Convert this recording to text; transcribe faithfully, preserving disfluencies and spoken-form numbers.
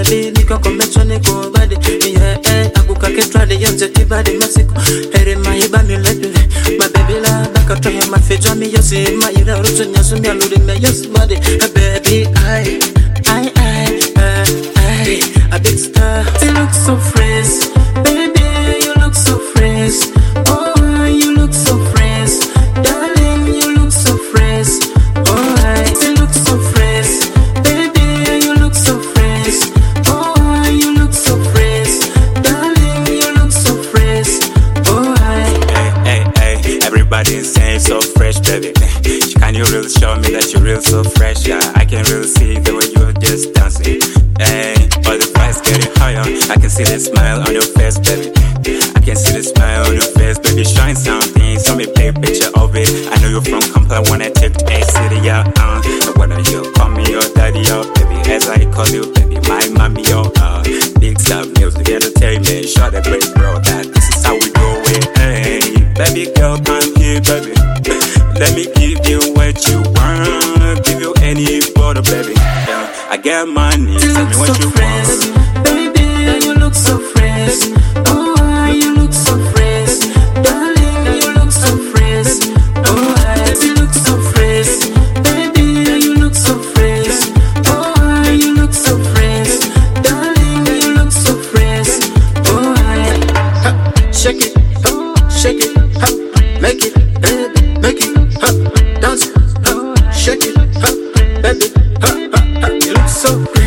baby, niko komecho niko body. Yeah, eh, akuka ketrade yonze tibade masiko. Ere mahiba mi ledu. My baby la baka to ya mafejo mi yosi. Ma ira rutu nyasu mi aluri me yosi body. Baby, I, I, I, I, I, a big star. You look so fresh, baby, you look so fresh. Oh, you look so fresh, darling, you look so fresh. Oh, you look so fresh, baby, you look so fresh. Oh, you look so fresh, darling, you look so fresh. Oh, hey, hey, hey, everybody's saying so fresh, baby. Can you really show me that you're real so fresh? Yeah, I can really see the way you're just dancing. Hey, all the price getting higher. I can see the smile on your face, baby. I can see the smile on your face, baby. Showing something, so me play a picture of it. I know you're from Kampala when I take to A City, yeah. Uh, whether you call me your daddy, or baby, as I call you, baby, my mommy, or uh, big stuff, music, entertainment. Show the great bro that this is how we do it. Hey, baby girl, come here, baby. Let me give you what you want, give you any photo, baby. Yeah, I get money, tell me what so you fresh, want. baby, you look so fresh. Oh, you look so fresh, darling, you look so fresh. Oh, you look so fresh, baby, you look so fresh. Oh, you look so fresh, darling, you look so fresh. Oh, ha, shake it, ha, shake it, ha, make it, baby, make it, ha, dance, ha, shake it, ha, baby, ha, ha, ha. You look so great.